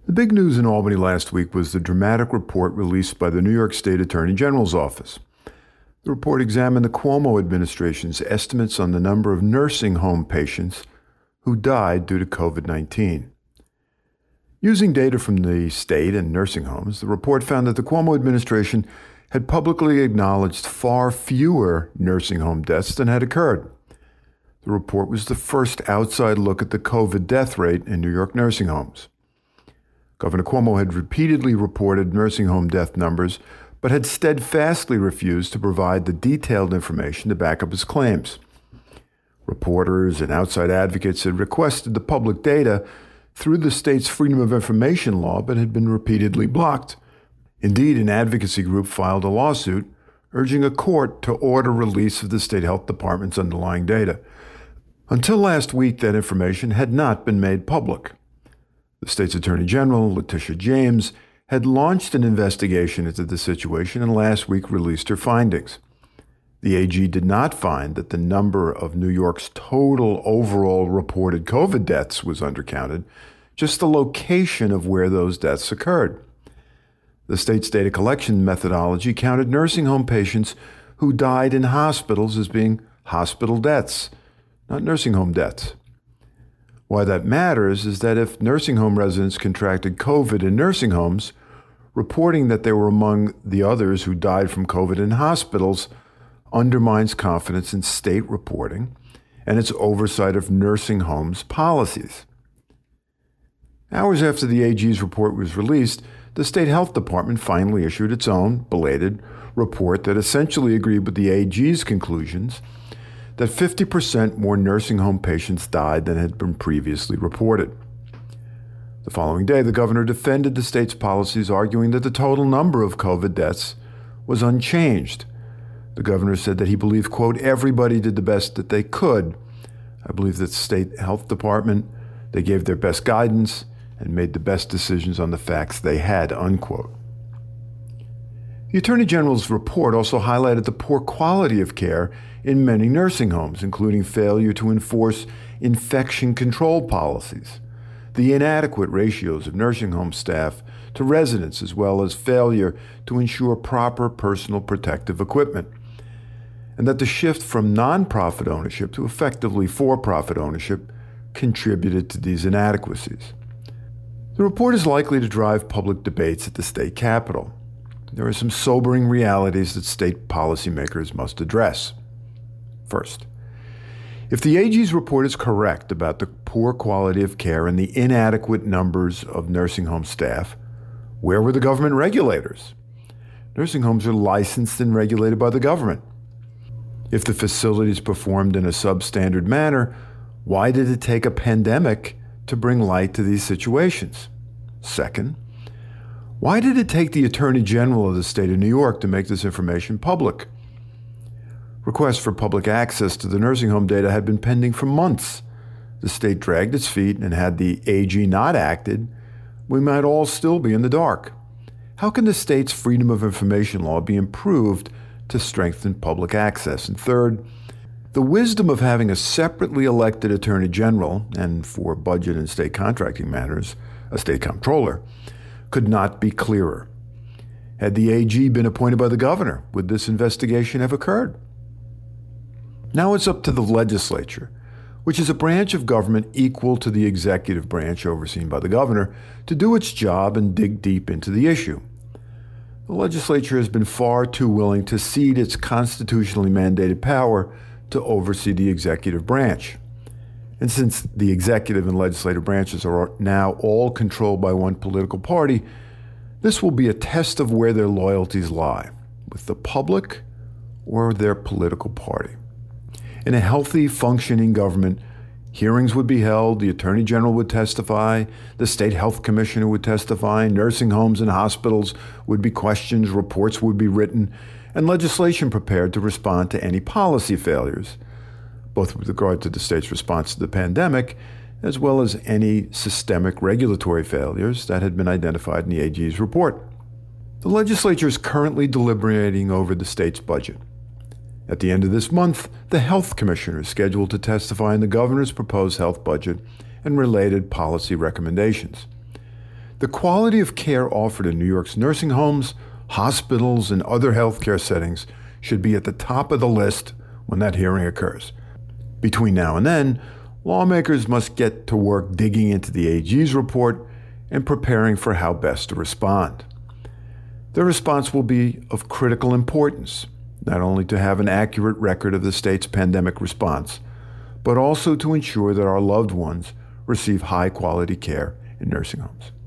The big news in Albany last week was the dramatic report released by the New York State Attorney General's office. The report examined the Cuomo administration's estimates on the number of nursing home patients who died due to COVID-19. Using data from the state and nursing homes, the report found that the Cuomo administration had publicly acknowledged far fewer nursing home deaths than had occurred. The report was the first outside look at the COVID death rate in New York nursing homes. Governor Cuomo had repeatedly reported nursing home death numbers, but had steadfastly refused to provide the detailed information to back up his claims. Reporters and outside advocates had requested the public data through the state's Freedom of Information law, but had been repeatedly blocked. Indeed, an advocacy group filed a lawsuit urging a court to order release of the state health department's underlying data. Until last week, that information had not been made public. The state's Attorney General, Letitia James, had launched an investigation into the situation and last week released her findings. The AG did not find that the number of New York's total overall reported COVID deaths was undercounted, just the location of where those deaths occurred. The state's data collection methodology counted nursing home patients who died in hospitals as being hospital deaths, not nursing home deaths. Why that matters is that if nursing home residents contracted COVID in nursing homes, reporting that they were among the others who died from COVID in hospitals undermines confidence in state reporting and its oversight of nursing homes' policies. Hours after the AG's report was released, the state health department finally issued its own belated report that essentially agreed with the AG's conclusions that 50% more nursing home patients died than had been previously reported. The following day, the governor defended the state's policies, arguing that the total number of COVID deaths was unchanged. The governor said that he believed, quote, everybody did the best that they could. I believe that the state health department, they gave their best guidance and made the best decisions on the facts they had, unquote. The Attorney General's report also highlighted the poor quality of care in many nursing homes, including failure to enforce infection control policies, the inadequate ratios of nursing home staff to residents, as well as failure to ensure proper personal protective equipment, and that the shift from nonprofit ownership to effectively for-profit ownership contributed to these inadequacies. The report is likely to drive public debates at the state capitol. There are some sobering realities that state policymakers must address. First, if the AG's report is correct about the poor quality of care and the inadequate numbers of nursing home staff, where were the government regulators? Nursing homes are licensed and regulated by the government. If the facilities performed in a substandard manner, why did it take a pandemic to bring light to these situations? Second, why did it take the Attorney General of the state of New York to make this information public? Requests for public access to the nursing home data had been pending for months. The state dragged its feet, and had the AG not acted, we might all still be in the dark. How can the state's Freedom of Information law be improved to strengthen public access? And third, the wisdom of having a separately elected Attorney General, and for budget and state contracting matters, a state comptroller, could not be clearer. Had the AG been appointed by the governor, would this investigation have occurred? Now it's up to the legislature, which is a branch of government equal to the executive branch overseen by the governor, to do its job and dig deep into the issue. The legislature has been far too willing to cede its constitutionally mandated power to oversee the executive branch. And since the executive and legislative branches are now all controlled by one political party, this will be a test of where their loyalties lie, with the public or their political party. In a healthy, functioning government, hearings would be held, the Attorney General would testify, the State Health Commissioner would testify, nursing homes and hospitals would be questioned, reports would be written, and legislation prepared to respond to any policy failures, both with regard to the state's response to the pandemic, as well as any systemic regulatory failures that had been identified in the AG's report. The legislature is currently deliberating over the state's budget. At the end of this month, the Health Commissioner is scheduled to testify on the governor's proposed health budget and related policy recommendations. The quality of care offered in New York's nursing homes, hospitals, and other healthcare settings should be at the top of the list when that hearing occurs. Between now and then, lawmakers must get to work digging into the AG's report and preparing for how best to respond. Their response will be of critical importance, not only to have an accurate record of the state's pandemic response, but also to ensure that our loved ones receive high-quality care in nursing homes.